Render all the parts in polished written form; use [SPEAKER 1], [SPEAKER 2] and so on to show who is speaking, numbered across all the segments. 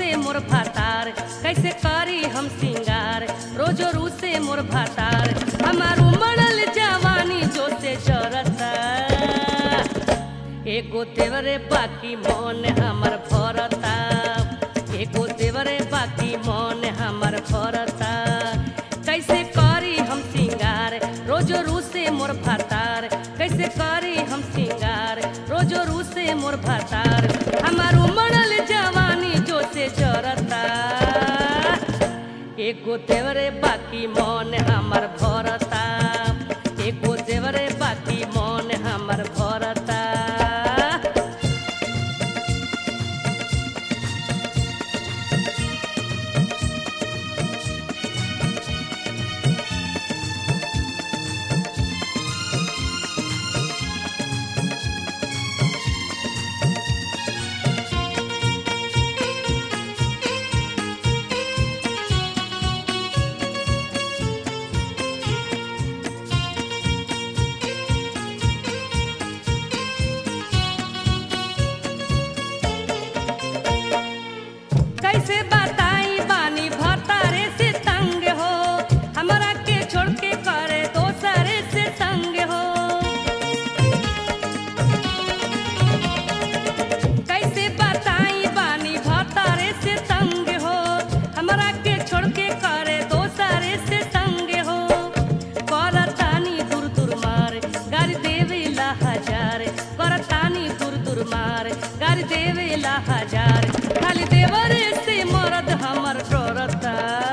[SPEAKER 1] रूसे मोर भातार, कैसे करी हम सिंगार, रोजो रूसे मोर भातार, हमार उमड़ल जवानी जो से जरता, एगो देवरे बाकी मन हमर भरता, एगो देवरे बाकी मन हमर भरता, कैसे करी हम सिंगार, रोजो रूसे मोर भातार, कैसे करी हम सिंगार, रोजो रूसे मोर भातार, हमार उमड़ल जवानी जो से जरता, एगो देवरे बाकी मन हमर भरता, एगो देवरे बाकी मन हमर भरता। कैसे बताई बानी भतारे से तंग हो, हमरा के छोड़ के करे दोसरे से तंग हो, कैसे बताई बानी भतारे से तंग हो, हमरा के छोड़ के करे दोसरे से तंग हो, करतानी दूर दूर मार गारी देवेला हजार, करतानी दूर दूर मार गारी देवेला हजार, खाली देवरे से मरद हमर डरता,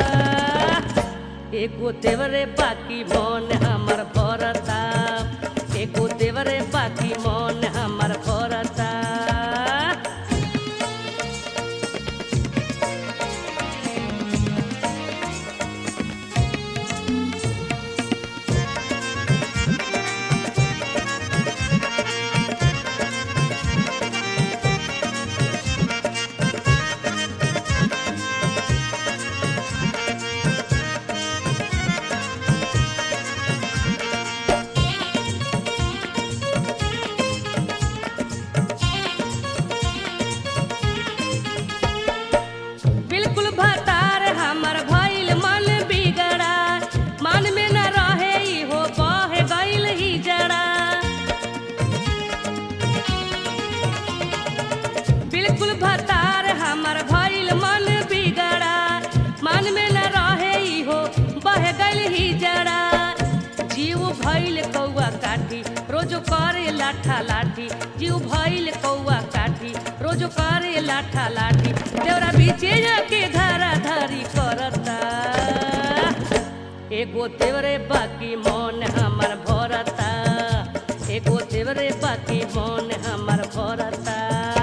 [SPEAKER 1] एगो देवरे बाकी मन हमर भरता, एगो देवरे बाकी मन हमर भरता। बिल्कुल भतार हमर भइल मन बिगड़ा, मन में न रहे इहो बह गइल ही जड़ा, बिल्कुल भतार हमर भइल मन बिगड़ा, मन में न रहे इहो बह गइल ही जड़ा, जीव भइल कौआ काठी रोजो करे लाठा लाठी, जीव भइल कौआ काठी रोजो करे लाठा लाठी, देवरा बीचे जाके धारा धारी करता, एगो देवरे बाकी मन हमर भरता, एगो देवरे बाकी मन हमर भरता।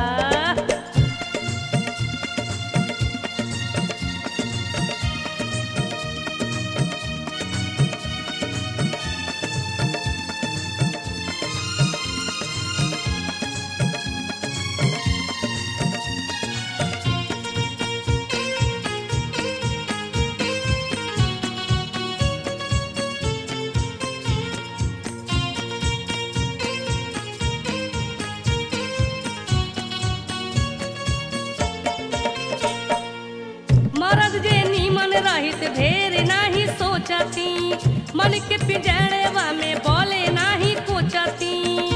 [SPEAKER 1] मरद जे नीमन रहित ढेर नाही सोचती, मन के पिंजड़वा में बोले नाही कोचती,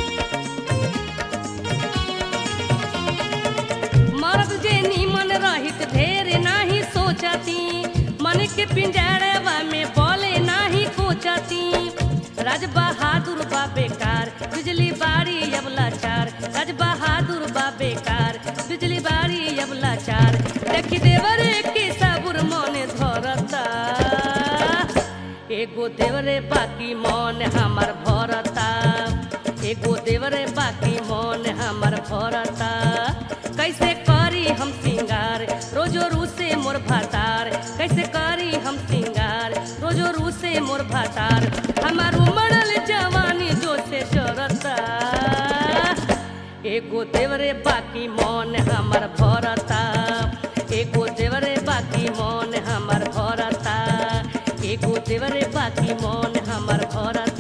[SPEAKER 1] मरद जे नीमन रहित ढेर नाही सोचती, मन के पिंजड़वा में बोले नाही कोचती, राज बहादुर बा बेकार बिजली बारी अब लाचार, राज बहादुर बा बेकार बिजली बारी अब लाचार, देखी देवरे के साबुर मन धरता, एगो देवरे बाकी मन हमर भरता, एगो देवरे बाकी मन हमर भरता, कैसे करी हम सिंगार, रोजो रूसे मोर भातार, कैसे करी हम सिंगार, रोजो रूसे मोर भातार, हमार उमड़ल जवानी जो से जरता, एगो देवरे बाकी मन हमर भरता, एगो देवरे बाकी मन हमर भरता, एगो देवरे बाकी मन हमर भरता।